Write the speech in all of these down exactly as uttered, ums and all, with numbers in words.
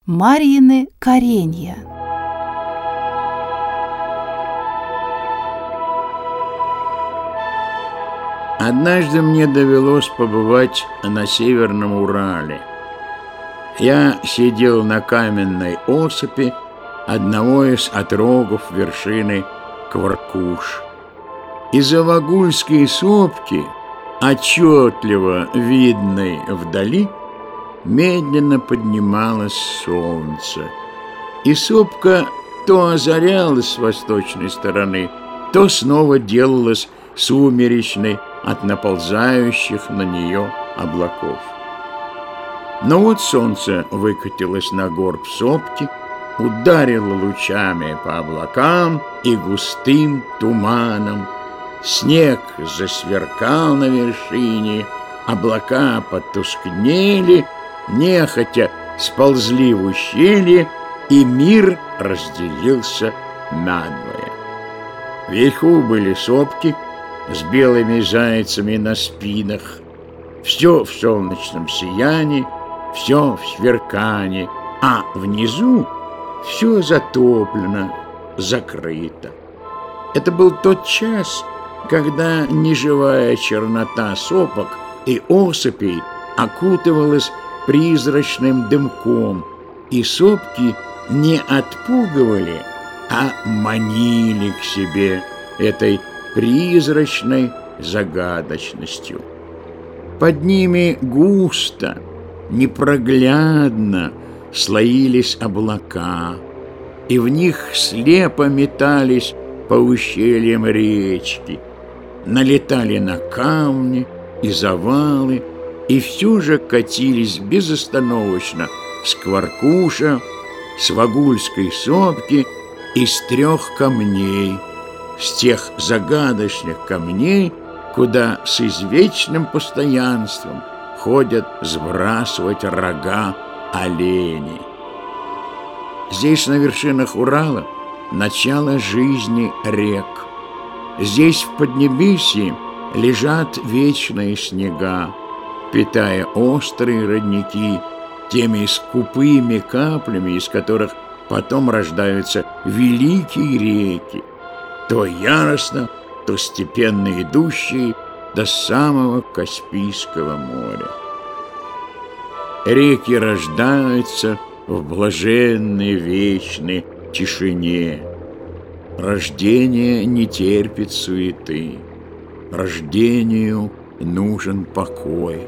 Марьины коренья. Однажды мне довелось побывать на Северном Урале. Я сидел на каменной осыпи одного из отрогов вершины Кваркуш. Из-за Вагульской сопки, отчетливо видной вдали, медленно поднималось солнце. И сопка то озарялась с восточной стороны, то снова делалась сумеречной от наползающих на нее облаков. Но вот солнце выкатилось на горб сопки, ударило лучами по облакам и густым туманом. Снег засверкал на вершине, облака потускнели, нехотя сползли в ущелье, и мир разделился надвое. Вверху были сопки с белыми зайцами на спинах, все в солнечном сиянии, все в сверкании, а внизу все затоплено, закрыто. Это был тот час, когда неживая чернота сопок и осыпей окутывалась призрачным дымком, и сопки не отпугивали, а манили к себе этой призрачной загадочностью. Под ними густо, непроглядно слоились облака, и в них слепо метались по ущельям речки, налетали на камни и завалы, и все же катились безостановочно с Кваркуша, с Вагульской сопки и с трех камней, с тех загадочных камней, куда с извечным постоянством ходят сбрасывать рога олени. Здесь, на вершинах Урала, начало жизни рек. Здесь, в Поднебесье, лежат вечные снега, питая острые родники теми скупыми каплями, из которых потом рождаются великие реки, то яростно, то степенно идущие до самого Каспийского моря. Реки рождаются в блаженной вечной тишине. Рождение не терпит суеты. Рождению нужен покой.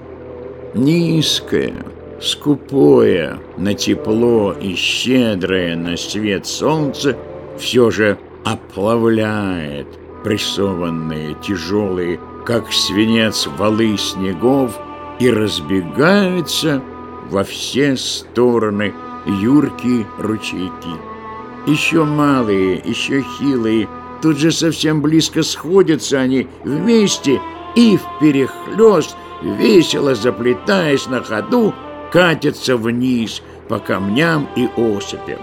Низкое, скупое на тепло и щедрое на свет солнце все же оплавляет прессованные, тяжелые, как свинец, валы снегов, и разбегаются во все стороны юркие ручейки. Еще малые, еще хилые, тут же совсем близко сходятся они вместе и вперехлёст, весело заплетаясь на ходу, катятся вниз по камням и осыпям.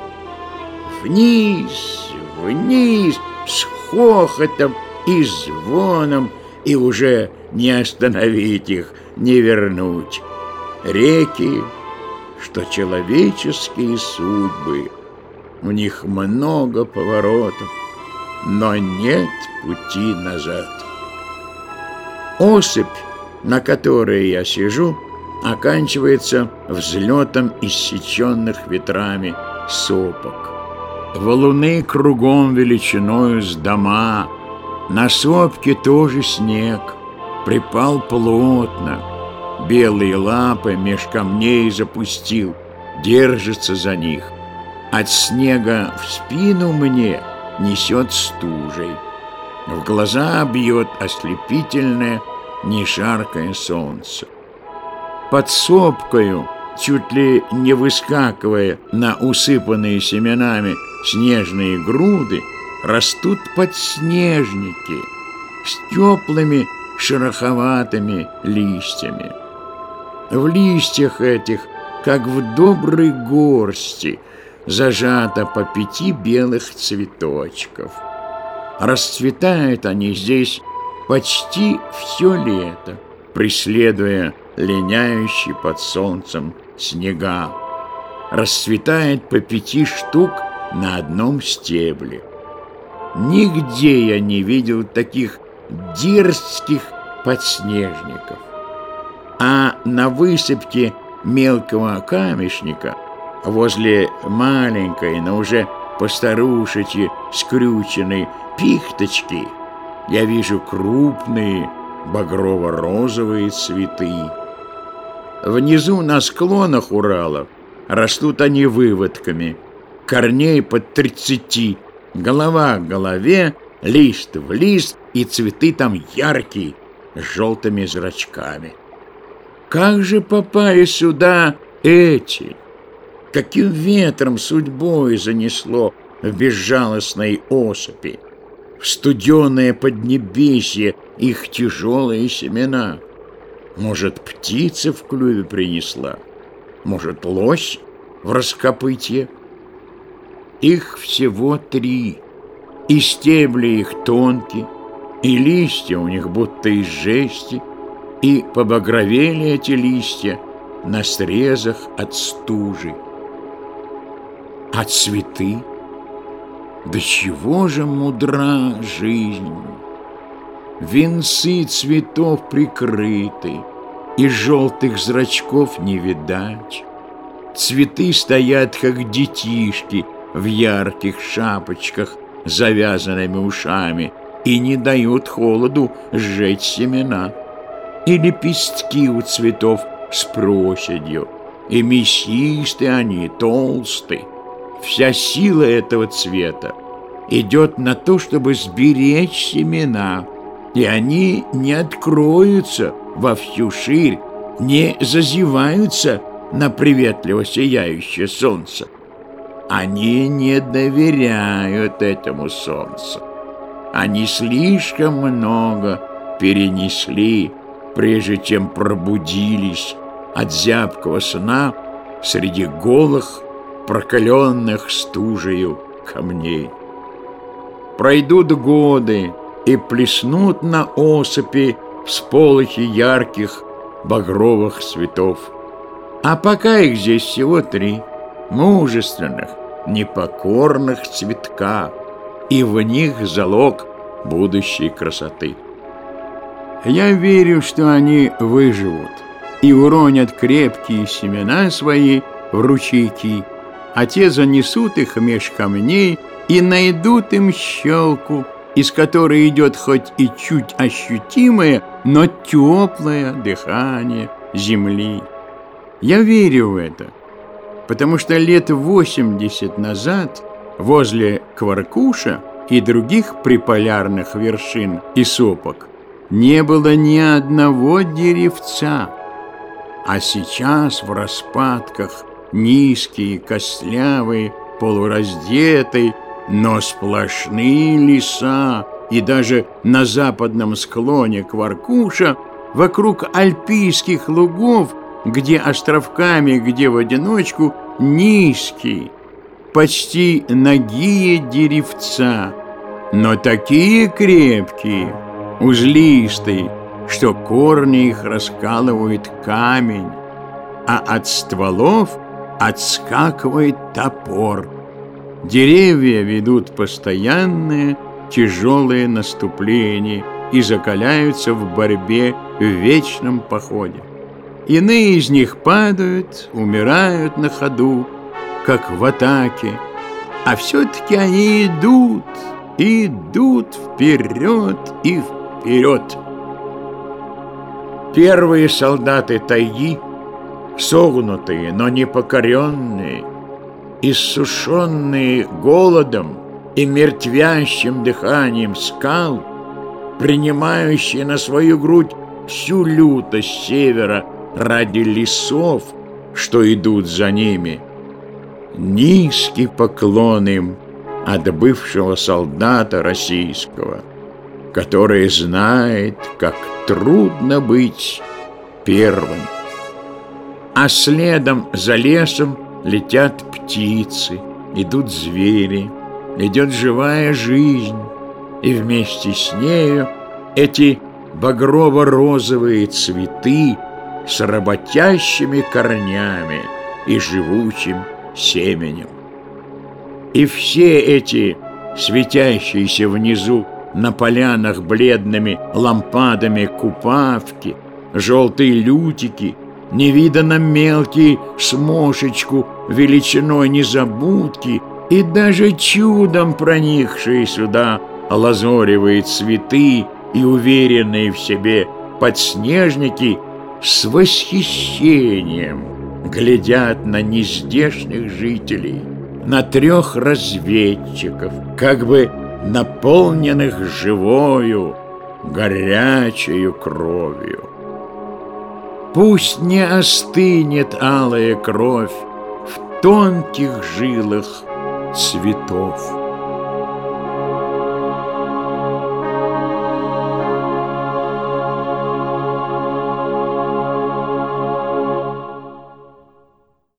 Вниз, вниз, с хохотом и звоном, и уже не остановить их, не вернуть. Реки, что человеческие судьбы, в них много поворотов, но нет пути назад. Осыпь, на которой я сижу, оканчивается взлетом иссеченных ветрами сопок. Валуны кругом величиною с дома, на сопке тоже снег, припал плотно, белые лапы меж камней запустил, держится за них. От снега в спину мне несет стужей, в глаза бьет ослепительное, нешаркое солнце. Под сопкою, чуть ли не выскакивая на усыпанные семенами снежные груды, растут подснежники с теплыми шероховатыми листьями. В листьях этих, как в доброй горсти, зажато по пяти белых цветочков. Расцветают они здесь почти все лето, преследуя линяющий под солнцем снега. расцветает по пяти штук на одном стебле. Нигде я не видел таких дерзких подснежников. А на высыпке мелкого камешника возле маленькой, но уже постарушечьи скрюченной пихточки я вижу крупные багрово-розовые цветы. Внизу на склонах Уралов растут они выводками, корней под тридцати, голова к голове, лист в лист, и цветы там яркие, с желтыми зрачками. Как же попали сюда эти? Каким ветром судьбой занесло в безжалостной осыпи, в студеное поднебесье их тяжелые семена? Может, птица в клюве принесла? Может, лось в раскопытье? Их всего три, и стебли их тонкие, и листья у них будто из жести, и побагровели эти листья на срезах от стужи. А цветы? Да чего же мудра жизнь! Венцы цветов прикрыты, и желтых зрачков не видать. Цветы стоят, как детишки, в ярких шапочках с завязанными ушами, и не дают холоду сжечь семена. И лепестки у цветов с проседью, и мясисты они, толсты. Вся сила этого цвета идет на то, чтобы сберечь семена, и они не откроются во всю ширь, не зазеваются на приветливо сияющее солнце. Они не доверяют этому солнцу. Они слишком много перенесли, прежде чем пробудились от зябкого сна среди голых, прокаленных стужею камней. Пройдут годы, и плеснут на осыпи всполохи ярких багровых цветов. А пока их здесь всего три мужественных, непокорных цветка, и в них залог будущей красоты. Я верю, что они выживут и уронят крепкие семена свои в ручейки, а те занесут их меж камней и найдут им щелку, из которой идет хоть и чуть ощутимое, но теплое дыхание земли. Я верю в это, потому что лет восемьдесят назад возле Кваркуша и других приполярных вершин и сопок не было ни одного деревца, а сейчас в распадках низкие, костлявые, полураздетые, но сплошные леса, и даже на западном склоне Кваркуша, вокруг альпийских лугов, где островками, где в одиночку, низкие, почти нагие деревца, но такие крепкие, узлистые, что корни их раскалывают камень, а от стволов отскакивает топор. Деревья ведут постоянное тяжелое наступление и закаляются в борьбе в вечном походе. Иные из них падают, умирают на ходу, как в атаке, а все-таки они идут, идут вперед и вперед. Первые солдаты тайги, согнутые, но непокоренные, иссушенные голодом и мертвящим дыханием скал, принимающие на свою грудь всю лютость севера ради лесов, что идут за ними. Низкий поклон им от бывшего солдата российского, который знает, как трудно быть первым. А следом за лесом летят птицы, идут звери, идет живая жизнь, и вместе с нею эти багрово-розовые цветы с работящими корнями и живучим семенем. И все эти светящиеся внизу на полянах бледными лампадами купавки, желтые лютики, невиданно мелкие смошечку величиной незабудки и даже чудом проникшие сюда лазоревые цветы и уверенные в себе подснежники с восхищением глядят на нездешних жителей, на трех разведчиков, как бы наполненных живою, горячею кровью. Пусть не остынет алая кровь в тонких жилах цветов.